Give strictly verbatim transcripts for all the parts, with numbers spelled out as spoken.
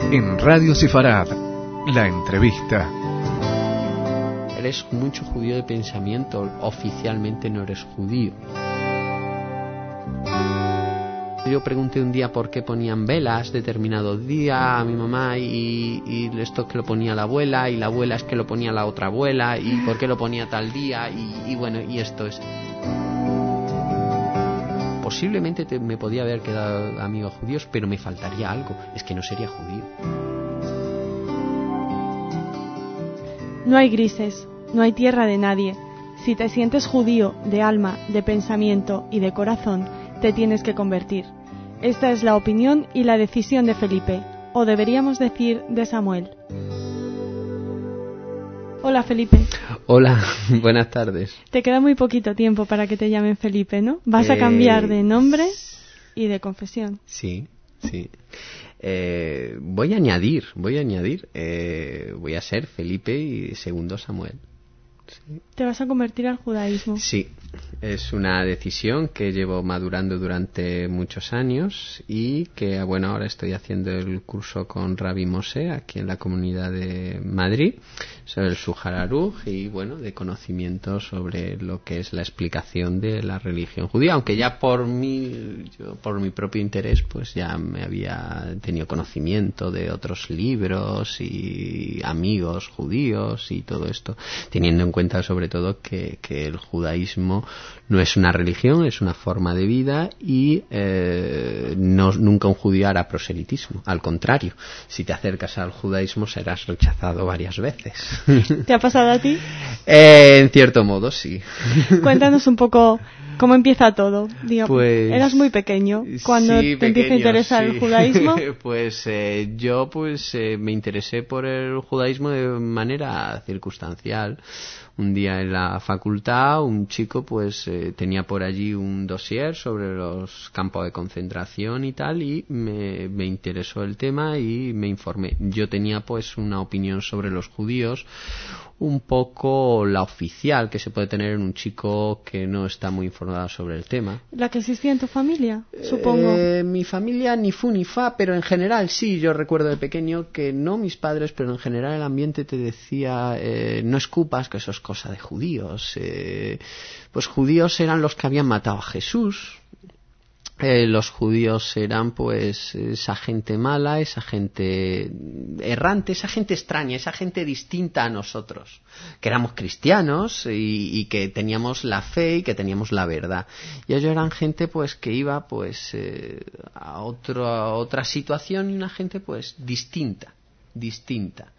En Radio Sefarad, la entrevista. Eres mucho judío de pensamiento, oficialmente no eres judío. Yo pregunté un día por qué ponían velas determinado día a mi mamá y, y esto que lo ponía la abuela y la abuela es que lo ponía la otra abuela y por qué lo ponía tal día y, y bueno, y esto es... Posiblemente te, me podía haber quedado amigo judíos, pero me faltaría algo, es que no sería judío. No hay grises, no hay tierra de nadie. Si te sientes judío de alma, de pensamiento y de corazón, te tienes que convertir. Esta es la opinión y la decisión de Felipe, o deberíamos decir de Samuel. Hola Felipe. Hola, buenas tardes. Te queda muy poquito tiempo para que te llamen Felipe, ¿no? Vas eh... a cambiar de nombre y de confesión. Sí, sí. Eh, voy a añadir, voy a añadir, eh, voy a ser Felipe y segundo Samuel. Sí. ¿Te vas a convertir al judaísmo? Sí, es una decisión que llevo madurando durante muchos años y que, bueno, ahora estoy haciendo el curso con Rabbi Moshe aquí en la Comunidad de Madrid sobre el Shulchan Aruch y, bueno, de conocimiento sobre lo que es la explicación de la religión judía, aunque ya por mi, yo, por mi propio interés, pues ya me había tenido conocimiento de otros libros y amigos judíos y todo esto, teniendo en cuenta sobre todo que, que el judaísmo no es una religión, es una forma de vida y eh, no, nunca un judío hará proselitismo. Al contrario, si te acercas al judaísmo serás rechazado varias veces. ¿Te ha pasado a ti? Eh, en cierto modo, sí. Cuéntanos un poco cómo empieza todo. Digo, pues, eras muy pequeño cuando sí, te empieza a interesar sí. el judaísmo. Pues eh, yo pues eh, me interesé por el judaísmo de manera circunstancial. Un día en la facultad un chico pues eh, tenía por allí un dossier sobre los campos de concentración y tal y me, me interesó el tema y me informé. Yo tenía pues una opinión sobre los judíos un poco la oficial que se puede tener en un chico que no está muy informado sobre el tema. ¿La que existía en tu familia, supongo? Eh, mi familia ni fu ni fa, pero en general sí. Yo recuerdo de pequeño que no mis padres, pero en general el ambiente te decía eh, no escupas, que eso es cosa de judíos. Eh, pues judíos eran los que habían matado a Jesús. Eh, los judíos eran pues esa gente mala, esa gente errante, esa gente extraña, esa gente distinta a nosotros, que éramos cristianos y, y que teníamos la fe y que teníamos la verdad. Y ellos eran gente pues que iba pues eh, a, otro, a otra situación y una gente pues distinta, distinta.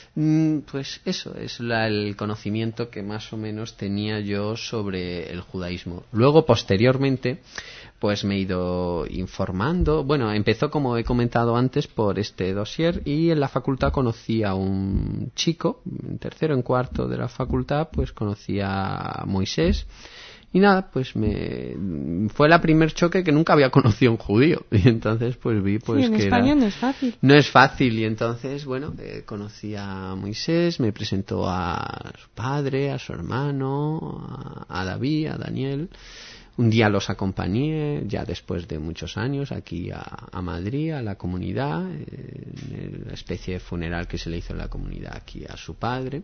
Pues eso es la, el conocimiento que más o menos tenía yo sobre el judaísmo. Luego, posteriormente, pues me he ido informando. Bueno, empezó, como he comentado antes, por este dossier y en la facultad conocí a un chico, en tercero, en cuarto de la facultad, pues conocí a Moisés. Y nada, pues me fue la primer choque que nunca había conocido un judío. Y entonces pues vi pues sí, en que España era... no es fácil. No es fácil. Y entonces, bueno, eh, conocí a Moisés, me presentó a su padre, a su hermano, a, a David, a Daniel. Un día los acompañé, ya después de muchos años, aquí a, a Madrid, a la comunidad, eh, en la especie de funeral que se le hizo en la comunidad aquí a su padre.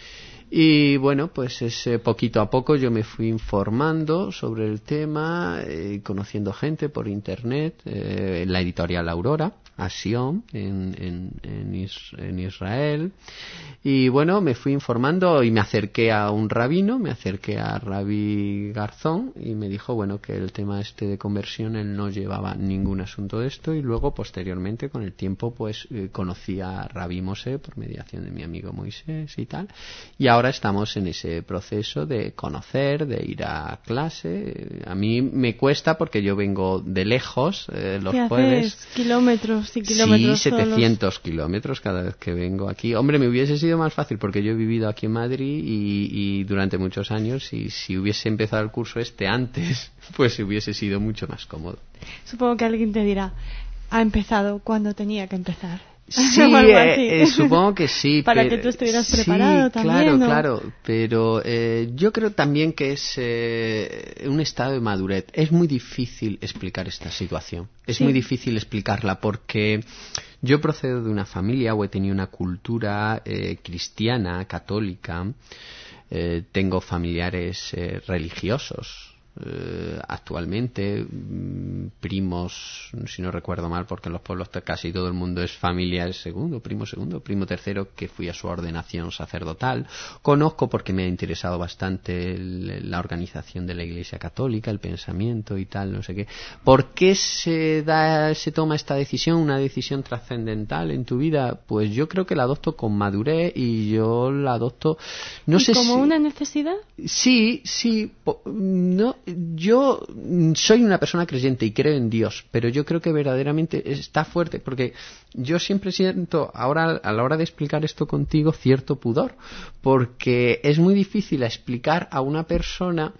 Y bueno, pues ese poquito a poco yo me fui informando sobre el tema, eh, conociendo gente por internet, eh, en la editorial Aurora, Asión, en, en, en, Is, en Israel. Y bueno, me fui informando y me acerqué a un rabino, me acerqué a Rabbi Garzón y me dijo, bueno, que el tema este de conversión él no llevaba ningún asunto de esto. Y luego, posteriormente, con el tiempo, pues eh, conocí a Rabbi Moshe por mediación de mi amigo Moisés y tal. Y ahora estamos en ese proceso de conocer, de ir a clase. A mí me cuesta porque yo vengo de lejos, eh, los ¿Qué jueves. Haces? Kilómetros y kilómetros. Sí, setecientos kilómetros cada vez que vengo aquí. Hombre, me hubiese sido más fácil porque yo he vivido aquí en Madrid y, y durante muchos años y si hubiese empezado el curso este antes, pues hubiese sido mucho más cómodo. Supongo que alguien te dirá, ha empezado cuando tenía que empezar. Sí, eh, eh, supongo que sí. Para pero, que tú estuvieras sí, preparado también. Claro, ¿no? claro. Pero eh, yo creo también que es eh, un estado de madurez. Es muy difícil explicar esta situación. Es Sí. muy difícil explicarla porque yo procedo de una familia o he tenido una cultura eh, cristiana, católica. Eh, tengo familiares eh, religiosos. Eh, actualmente mm, primos, si no recuerdo mal, porque en los pueblos casi todo el mundo es familia, es segundo, primo segundo, primo tercero, que fui a su ordenación sacerdotal. Conozco porque me ha interesado bastante el, la organización de la Iglesia Católica, el pensamiento y tal, no sé qué. ¿Por qué se da, se toma esta decisión, una decisión trascendental en tu vida? Pues yo creo que la adopto con madurez y yo la adopto, no ¿Y sé como si una necesidad? Sí, sí, po- no, yo soy una persona creyente y creo en Dios, pero yo creo que verdaderamente está fuerte, porque yo siempre siento, ahora a la hora de explicar esto contigo, cierto pudor, porque es muy difícil explicar a una persona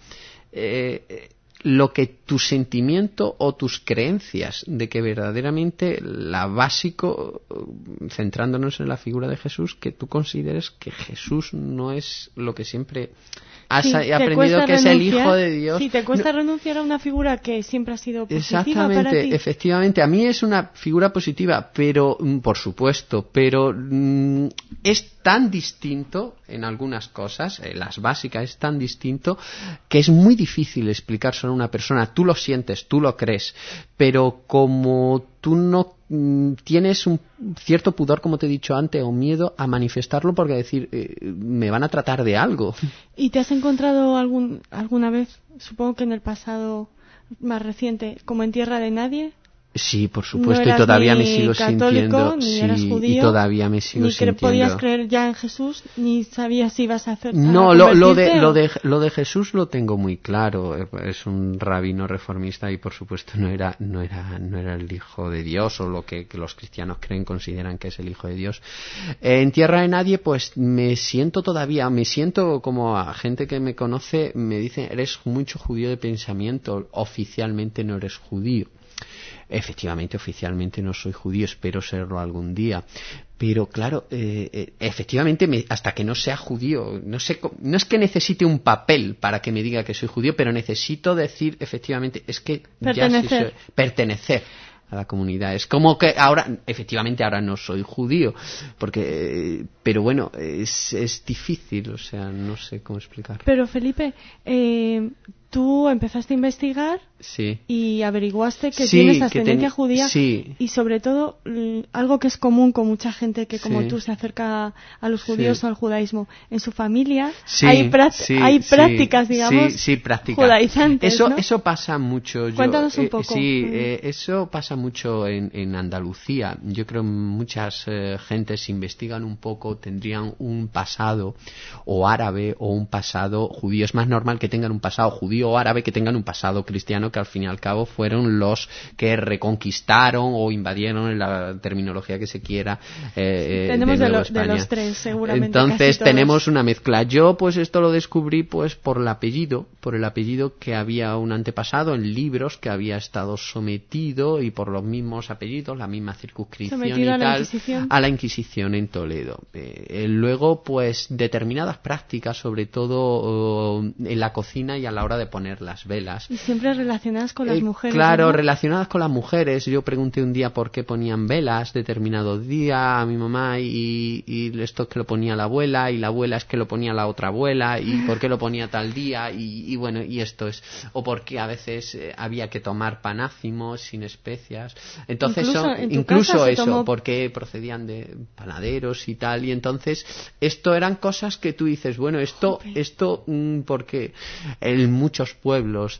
eh, lo que tu sentimiento o tus creencias de que verdaderamente la básico, centrándonos en la figura de Jesús, que tú consideres que Jesús no es lo que siempre has Sí, aprendido que es el Hijo de Dios. Sí, te cuesta No, renunciar a una figura que siempre ha sido positiva exactamente, para ti. efectivamente. A mí es una figura positiva, pero, mm, por supuesto, pero mm, es tan distinto en algunas cosas, en las básicas es tan distinto, que es muy difícil explicárselo a una persona. Tú lo sientes, tú lo crees, pero como tú no mm, tienes un cierto pudor, como te he dicho antes, o miedo a manifestarlo porque decir, eh, me van a tratar de algo. ¿Y te has encontrado algún, alguna vez, supongo que en el pasado más reciente, como en tierra de nadie? Sí, por No supuesto, y eras todavía ni me sigo católico, sintiendo. ni Sí, eras y judío, todavía me sigo ni cre- sintiendo. podías creer ya en Jesús, ni sabías si ibas a hacer. No, a lo, lo, de, convertirte, lo, o- de, lo de Jesús lo tengo muy claro. Es un rabino reformista y, por supuesto, no era, no era, no era el Hijo de Dios o lo que, que los cristianos creen, consideran que es el Hijo de Dios. Eh, en tierra de nadie, pues me siento todavía, me siento como a gente que me conoce, me dice, eres mucho judío de pensamiento, oficialmente no eres judío. Efectivamente, oficialmente no soy judío, espero serlo algún día. Pero claro, eh, eh, efectivamente, me, hasta que no sea judío, no sé, no es que necesite un papel para que me diga que soy judío, pero necesito decir, efectivamente, es que Pertenecer. ya sí soy, pertenecer a la comunidad. Es como que ahora, efectivamente, ahora no soy judío, porque, eh, pero bueno, es, es difícil, o sea, no sé cómo explicar. Pero Felipe, eh, tú empezaste a investigar Sí. y averiguaste que Sí, tienes que ascendencia ten- judía sí. y sobre todo l- algo que es común con mucha gente que como Sí. tú se acerca a los judíos Sí. o al judaísmo. En su familia Sí, hay, prá- sí, hay sí, prácticas, digamos, sí, sí, prácticas. judaizantes, Eso, ¿no? eso pasa mucho. Yo, Cuéntanos un eh, poco. sí, Mm. eh, eso pasa mucho en, en Andalucía. Yo creo que muchas eh, gentes investigan un poco, tendrían un pasado o árabe o un pasado judío. Es más normal que tengan un pasado judío o árabe que tengan un pasado cristiano, que al fin y al cabo fueron los que reconquistaron o invadieron, en la terminología que se quiera, eh, Tenemos de, de, Nueva lo- de España. los tres, seguramente. Entonces casi todos. tenemos una mezcla. Yo pues esto lo descubrí pues por el apellido, por el apellido que había un antepasado en libros que había estado sometido y por los mismos apellidos, la misma circunscripción Sometido y a la tal, Inquisición. a la Inquisición en Toledo. Eh, luego pues determinadas prácticas, sobre todo eh, en la cocina y a la hora de poner las velas. Y siempre relacionadas con las Eh, mujeres. Claro, ¿verdad? relacionadas con las mujeres. Yo pregunté un día por qué ponían velas determinado día a mi mamá y, y esto es que lo ponía la abuela y la abuela es que lo ponía la otra abuela y por qué lo ponía tal día y, y bueno, y esto es, o porque a veces eh, había que tomar panácimos sin especias. Entonces Incluso son- en tu incluso casa se eso, tomó- porque procedían de panaderos y tal, y entonces esto eran cosas que tú dices, bueno, esto, Jope. esto mm, porque en muchos pueblos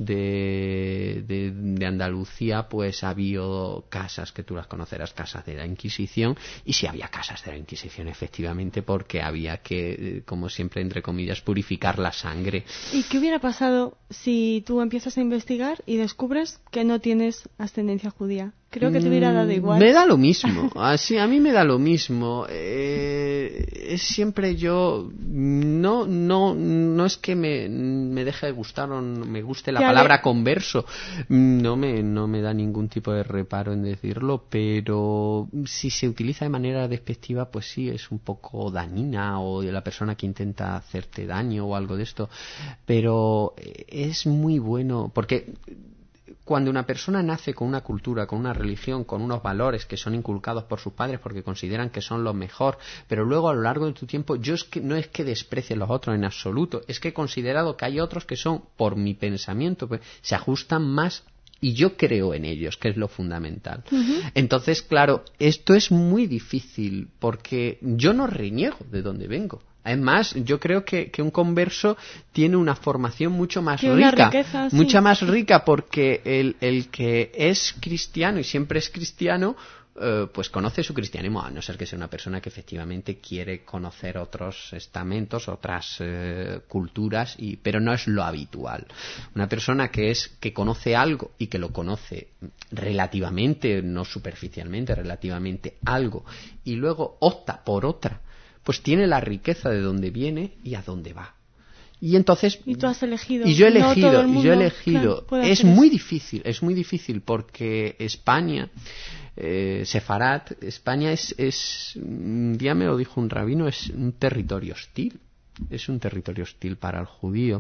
de, de, de Andalucía pues había casas que tú las conocerás, casas de la Inquisición, y sí había casas de la Inquisición efectivamente, porque había que, eh, como siempre entre comillas, purificar la sangre. ¿Y qué hubiera pasado si tú empiezas a investigar y descubres que no tienes ascendencia judía? Creo que te hubiera dado igual. Me da lo mismo, así a mí me da lo mismo. Eh, es siempre yo, no no no es que me, me deje de gustar o me guste la palabra converso, no me no me da ningún tipo de reparo en decirlo, pero si se utiliza de manera despectiva, pues sí, es un poco dañina, o de la persona que intenta hacerte daño o algo de esto, pero es muy bueno, porque cuando una persona nace con una cultura, con una religión, con unos valores que son inculcados por sus padres porque consideran que son lo mejor, pero luego a lo largo de tu tiempo, yo es que no es que desprecie a los otros en absoluto, es que he considerado que hay otros que son, por mi pensamiento, pues, se ajustan más y yo creo en ellos, que es lo fundamental. Uh-huh. Entonces, claro, esto es muy difícil porque yo no reniego de dónde vengo. Además, yo creo que, que un converso tiene una formación mucho más tiene rica, riqueza, sí. mucha más rica, porque el, el que es cristiano y siempre es cristiano, eh, pues conoce su cristianismo, a no ser que sea una persona que efectivamente quiere conocer otros estamentos, otras eh, culturas, y, pero no es lo habitual. Una persona que es que conoce algo y que lo conoce relativamente, no superficialmente, relativamente algo, y luego opta por otra, pues tiene la riqueza de dónde viene y a dónde va. Y entonces y tú has elegido. Y yo he elegido, no todo el mundo, y yo he elegido. Claro, es muy difícil, es muy difícil porque España, eh, Sefarat, España es, es, un día me lo dijo un rabino, es un territorio hostil. Es un territorio hostil para el judío.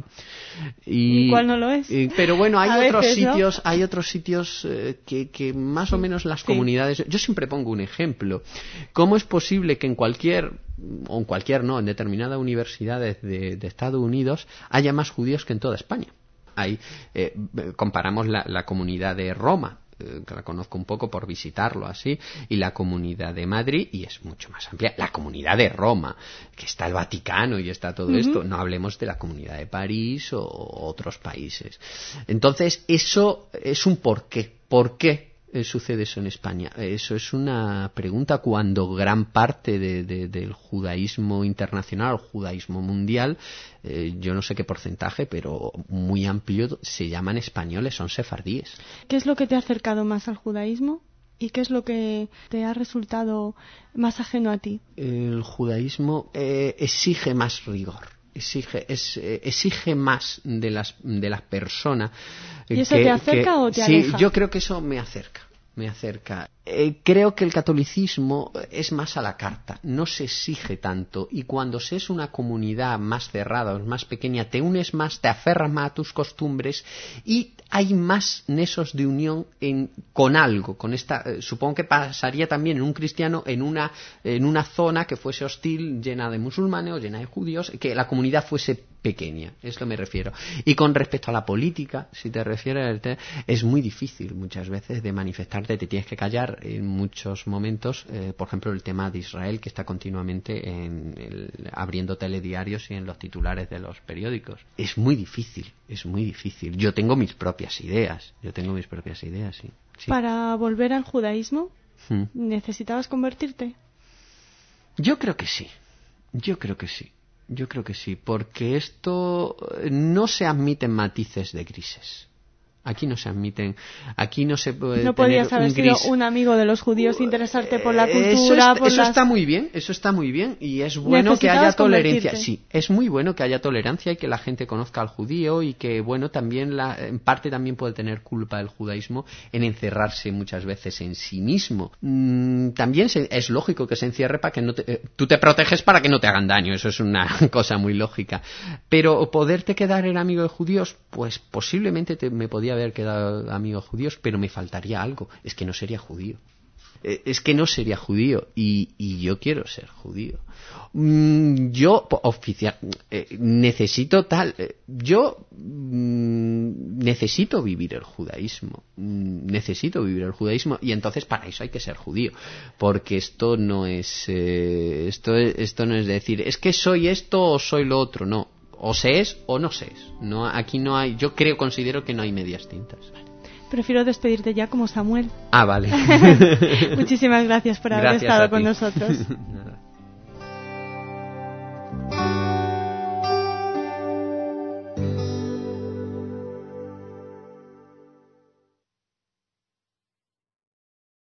Y, ¿Y cuál no lo es? Y, pero bueno, hay a otros veces, sitios, ¿no? hay otros sitios eh, que, que más sí, o menos las sí. comunidades. Yo siempre pongo un ejemplo. ¿Cómo es posible que en cualquier, o en cualquier no, en determinadas universidades de, de Estados Unidos haya más judíos que en toda España? Ahí eh, comparamos la, la comunidad de Roma, que la conozco un poco por visitarlo así, y la comunidad de Madrid, y es mucho más amplia, la comunidad de Roma, que está el Vaticano y está todo uh-huh. esto, no hablemos de la comunidad de París o otros países. Entonces, eso es un porqué. ¿Por qué sucede eso en España? Eso es una pregunta cuando gran parte de, de, del judaísmo internacional, el judaísmo mundial, eh, yo no sé qué porcentaje, pero muy amplio, se llaman españoles, son sefardíes. ¿Qué es lo que te ha acercado más al judaísmo? ¿Y qué es lo que te ha resultado más ajeno a ti? El judaísmo eh, exige más rigor. Exige, es, eh, exige más de las de las personas. ¿Y eso que, te acerca que, o te sí, aleja? Yo creo que eso me acerca. Me acerca. Eh, creo que el catolicismo es más a la carta, no se exige tanto, y cuando se es una comunidad más cerrada o más pequeña, te unes más, te aferras más a tus costumbres y hay más nexos de unión en, con algo, con esta, eh, supongo que pasaría también en un cristiano en una, en una zona que fuese hostil, llena de musulmanes o llena de judíos, que la comunidad fuese pequeña, eso me refiero. Y con respecto a la política, si te refieres, es muy difícil muchas veces de manifestarte, te tienes que callar en muchos momentos, eh, por ejemplo el tema de Israel, que está continuamente en el, abriendo telediarios y en los titulares de los periódicos. Es muy difícil, es muy difícil. Yo tengo mis propias ideas, yo tengo mis propias ideas, sí. sí. Para volver al judaísmo, ¿Mm? ¿necesitabas convertirte? Yo creo que sí, yo creo que sí. Yo creo que sí, porque esto no se admiten matices de grises. Aquí no se admiten, aquí no se puede no podías tener haber un gris. sido un amigo de los judíos, interesarte por la cultura. Eso, es, por eso las... está muy bien, eso está muy bien y es bueno que haya tolerancia. Sí, es muy bueno que haya tolerancia y que la gente conozca al judío y que bueno también la, en parte también puede tener culpa el judaísmo en encerrarse muchas veces en sí mismo. Mm, también se, es lógico que se encierre para que no te, eh, tú te proteges para que no te hagan daño, eso es una cosa muy lógica. Pero poderte quedar en amigo de judíos, pues posiblemente te, me podía haber quedado amigo de judíos, pero me faltaría algo, es que no sería judío. Es que no sería judío y, y yo quiero ser judío. Mm, yo, oficial, eh, necesito tal. Eh, yo mm, necesito vivir el judaísmo. Mm, necesito vivir el judaísmo y entonces para eso hay que ser judío. Porque esto no es. Eh, esto, esto no es decir, es que soy esto o soy lo otro. No. O se es o no se es. No, aquí no hay. Yo creo, considero que no hay medias tintas. Prefiero despedirte ya como Samuel. Ah, vale. Muchísimas gracias por haber gracias estado con nosotros.